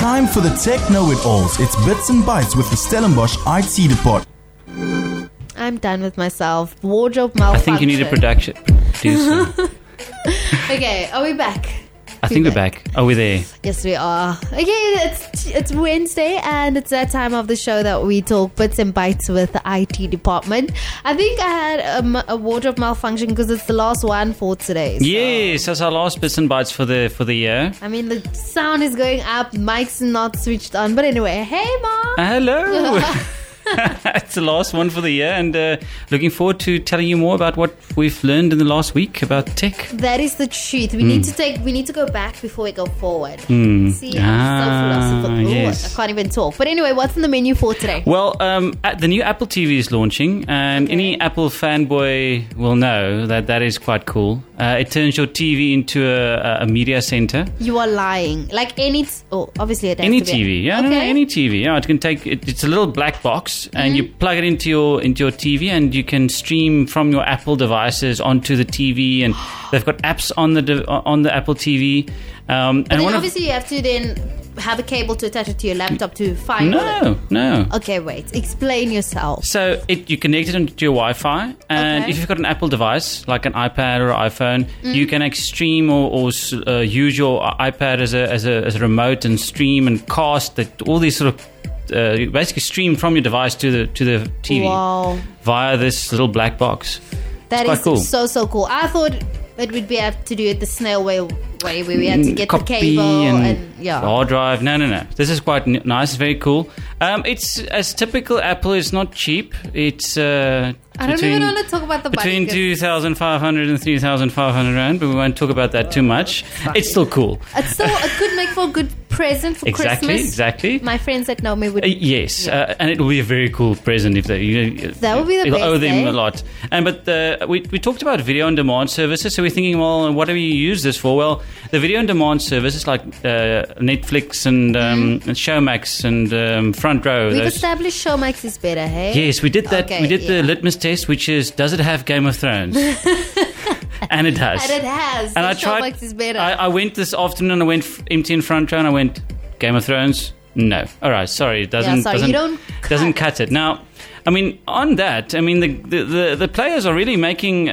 Time for the tech know-it-alls. It's Bits and Bytes with the Stellenbosch IT department. I'm done with myself. Wardrobe malfunction. I think you need a producer. Okay, are we back? I think we're back. Are we there? Yes, we are. Okay, it's Wednesday, and it's that time of the show that we talk bits and bytes with the IT department. I think I had a wardrobe malfunction because it's the last one for today. So. Yes, that's our last bits and bytes for the year. I mean, the sound is going up, mic's not switched on. But anyway, hey, Mom. Hello. It's the last one for the year, and looking forward to telling you more about what we've learned in the last week about tech. That is the truth. We need to go back before we go forward. See, I'm so philosophical. Yes. I can't even talk. But anyway, what's in the menu for today? Well, the new Apple TV is launching, and any Apple fanboy will know that is quite cool. It turns your TV into a media center. You are lying. Like obviously it has any to be. TV, yeah, Okay. no, any TV. Yeah, it can take. It's a little black box, and you plug it into your TV, and you can stream from your Apple devices onto the TV, and they've got apps on the Apple TV. But then obviously you have to then have a cable to attach it to your laptop to find No. Okay, wait. Explain yourself. So you connect it into your Wi-Fi, and if you've got an Apple device like an iPad or iPhone, you can stream or use your iPad as a remote and stream and cast all these sort of basically stream from your device to the TV via this little black box. That it's is quite cool. so cool. I thought it would be have to do it the snail way where we had to get the Copy cable and hard drive. No. This is quite nice. It's very cool. It's as typical Apple. It's not cheap. It's I don't even want to talk about the between budget. 2,500 and 3,500 rand, but we won't talk about that too much. It's still cool. It could make for a good present for Christmas. Exactly. My friends that know me would. Yes, and it will be a very cool present if that would be the you'll best. owe them a lot. But we talked about video on demand services, so we're thinking, well, what do we use this for? Well, the video on demand services like Netflix and Showmax and Front Row. We've established Showmax is better, hey? Yes, we did that. Okay, we did the litmus test, which is, does it have Game of Thrones? And it has. And it has. And Showmax is better. I went this afternoon. I went MTN Front Row, and I went Game of Thrones. No. All right. Sorry. It doesn't cut it. Now, I mean, on that, I mean, the players are really making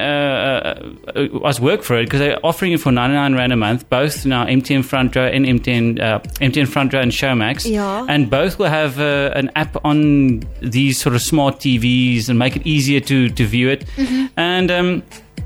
us work for it, because they're offering it for 99 Rand a month, both now MTN Front Row and MTN Front Row and Showmax. Yeah. And both will have an app on these sort of smart TVs and make it easier to view it. And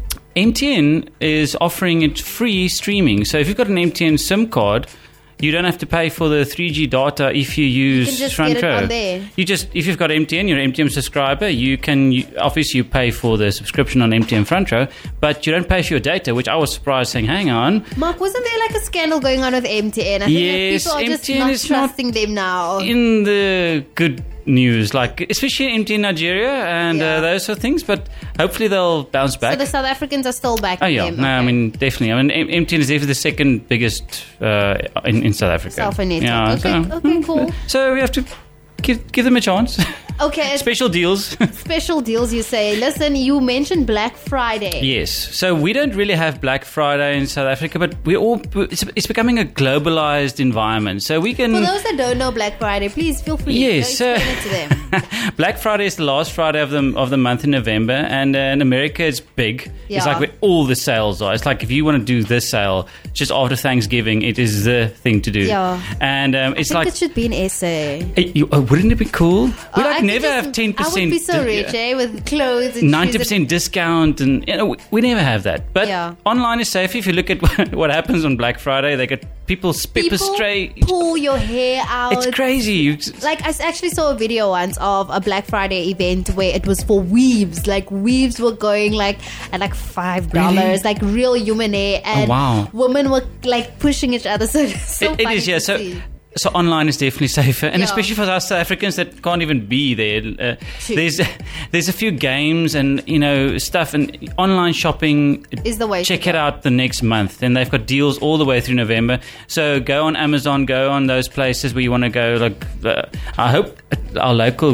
MTN is offering it free streaming. So if you've got an MTN SIM card, you don't have to pay for the 3G data if you use you can just Front get it Row. on there. If you've got MTN, you're an MTN subscriber, obviously you pay for the subscription on MTN Front Row, but you don't pay for your data, which I was surprised, saying, hang on. Mark, wasn't there like a scandal going on with MTN? I think Yes, that people are just MTN not is trusting them now. In the good news, like especially MTN Nigeria and those sort of things, but hopefully they'll bounce back. So the South Africans are still back. Oh yeah, them. no, Okay. I mean definitely. I mean MTN is definitely the second biggest in South Africa. Self-a network. Yeah, Okay, cool. So we have to give them a chance. Okay. Special deals. Special deals, you say. Listen, you mentioned Black Friday. Yes. So we don't really have Black Friday in South Africa, but it's becoming a globalized environment. So we can. For those that don't know Black Friday, please feel free to explain it to them. Black Friday is the last Friday of the month in November, and in America it's big. Yeah. It's like where all the sales are. It's like if you want to do this sale just after Thanksgiving, it is the thing to do. Yeah. And it's I think like it should be an essay. wouldn't it be cool? We I never could have 10%. I would be so rich, with clothes and 90% discount, and we never have that. But online is safe. If you look at what happens on Black Friday, they get people pepper spray. Pull your hair out. It's crazy. Like, I actually saw a video once of a Black Friday event where it was for weaves. Like, weaves were going at $5, Really? like real human hair, and women were like pushing each other. So it's so funny is, yeah. to see. So online is definitely safer, and Yeah. especially for us South Africans that can't even be there. There's a few games and stuff, and online shopping is the way. Check it out the next month, and they've got deals all the way through November. So go on Amazon, go on those places where you want to go. I hope our local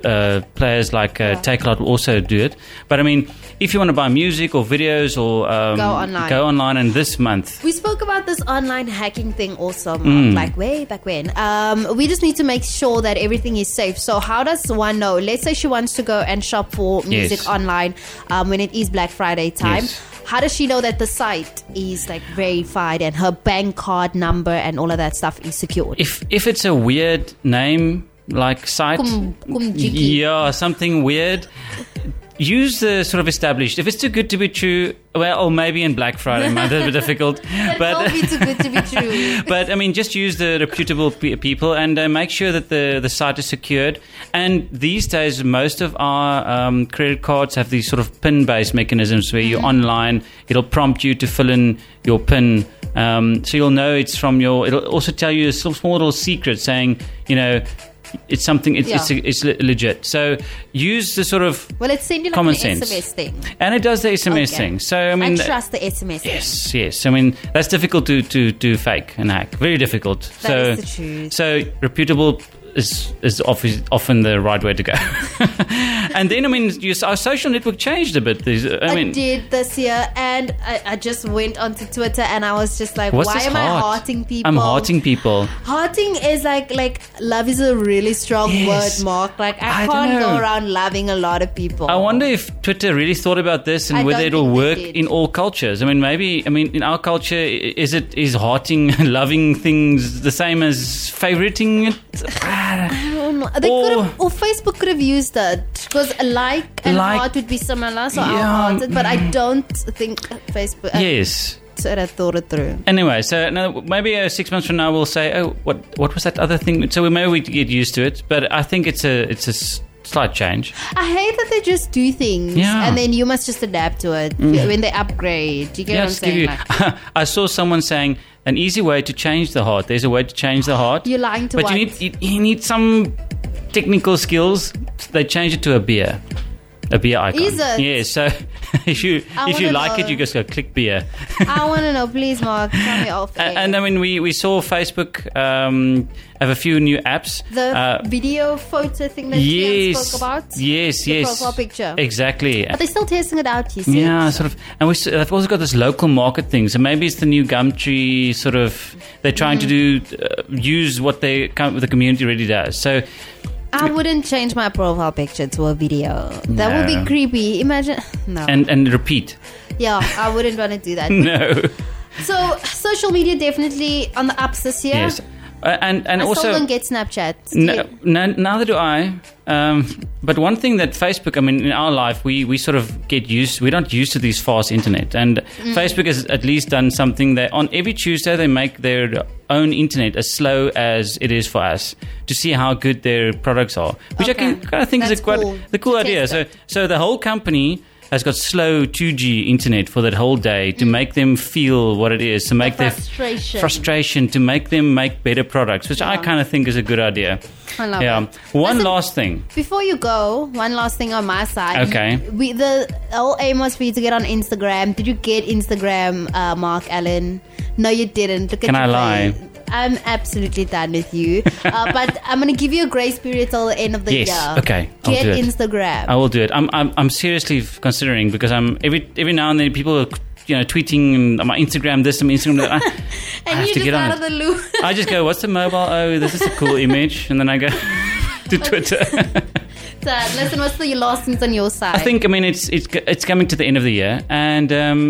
players like Takealot will also do it. But I mean, if you want to buy music or videos or go online. And this month we spoke about this online hacking thing also, Mark, like way back when. We just need to make sure that everything is safe. So how does one know? Let's say she wants to go and shop for music online when it is Black Friday time. Yes. How does she know that the site is like verified and her bank card number and all of that stuff is secured? If it's a weird name like site, something weird, use the sort of established. If it's too good to be true, or maybe in Black Friday month, it's a bit difficult. But it'll be too good to be true. But I mean, just use the reputable people and make sure that the site is secured. And these days, most of our credit cards have these sort of PIN-based mechanisms where you're online, it'll prompt you to fill in your PIN. So you'll know it's from it'll also tell you a small little secret saying, it's something. It's legit. So use the sort of it's sending like common an sense SMS thing, and it does the SMS thing. So I mean, I trust the SMS. Yes. I mean, that's difficult to fake and hack. Very difficult. That is the truth. So reputable is often the right way to go. And then, I mean, our social network changed a bit. I did this year, and I just went onto Twitter, and I was just like, why am I hearting people? I'm hearting people. Hearting is like love is a really strong word, Mark. Like, I can't go around loving a lot of people. I wonder if Twitter really thought about this and whether it'll work in all cultures. I mean, in our culture, is hearting, loving things the same as favoriting it? I don't know. Or Facebook could have used that, because like and heart would be similar, so I'll heart it, but I don't think Facebook thought it through. Anyway, so now maybe 6 months from now we'll say, what was that other thing? So maybe we get used to it, but I think it's a slight change. I hate that they just do things and then you must just adapt to it when they upgrade. Do you get what I'm saying? I saw someone saying an easy way to change the heart. There's a way to change the heart. You're lying to but you need some technical skills. They changed it to a beer icon. Is it? Yeah, so if you like it, you just go click beer. I want to know, please, Mark. Tell me off. And I mean, we saw Facebook have a few new apps. The video photo thing that you spoke about. Yes. Profile picture. Exactly. But they're still testing it out, you see. Yeah, sort of. And they've also got this local market thing. So maybe it's the new Gumtree sort of. They're trying to do use what the community already does. So. I wouldn't change my profile picture to a video. That would be creepy. Imagine. No. And repeat. Yeah, I wouldn't want to do that. No. So, social media definitely on the ups this year. Yes. And I also, still don't get Snapchat. Neither do I. But one thing that Facebook, I mean, in our life, we sort of get used. We're not used to this fast internet, and Facebook has at least done something that on every Tuesday they make their own internet as slow as it is for us to see how good their products are, which I kind of think is quite the cool idea. So the whole company has got slow 2G internet for that whole day to make them feel what it is, to make their frustration, to make them make better products, which I kind of think is a good idea. I love it. One last thing. Before you go, one last thing on my side. Okay. The whole aim was for you to get on Instagram. Did you get Instagram, Mark Allen? No, you didn't. Look at Can I lie? I'm absolutely done with you. But I'm going to give you a grace period till the end of the year. Okay. Get Instagram. I will do it. I'm seriously considering, because I'm every now and then people are tweeting my Instagram this and Instagram that. I have to get on out of the loop. I just go, what's the mobile? Oh, this is a cool image, and then I go to Twitter. Listen, what's the last things on your side? I think, it's coming to the end of the year, and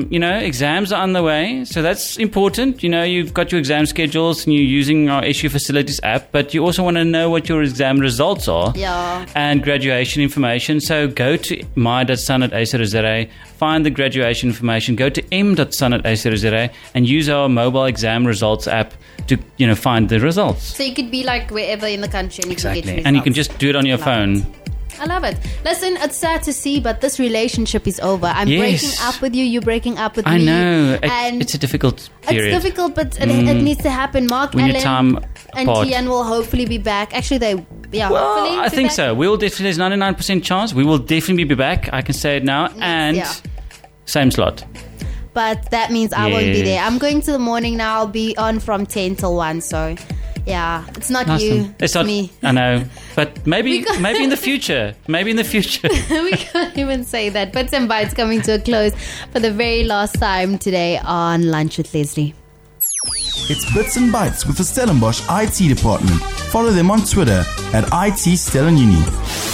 exams are on the way, so that's important. You've got your exam schedules and you're using our Issue Facilities app, but you also want to know what your exam results are and graduation information. So go to my.sun@ac.za, find the graduation information, go to m.sun@ac.za and use our mobile exam results app to find the results. So you could be like wherever in the country and you can get your results. And you can just do it on your phone. I love it. Listen, it's sad to see, but this relationship is over. I'm breaking up with you. You're breaking up with me. I know. It's a difficult period. It's difficult, but it needs to happen. Mark Allen and Tian will hopefully be back. Actually, hopefully. I think so. There's 99% chance. We will definitely be back. I can say it now. And same slot. But that means I won't be there. I'm going to the morning now. I'll be on from 10 till 1, so... Yeah, it's not you. It's not me. I know, but maybe in the future. Maybe in the future. We can't even say that. Bits and Bytes coming to a close for the very last time today on Lunch with Leslie. It's Bits and Bytes with the Stellenbosch IT department. Follow them on Twitter at IT Stellenuni.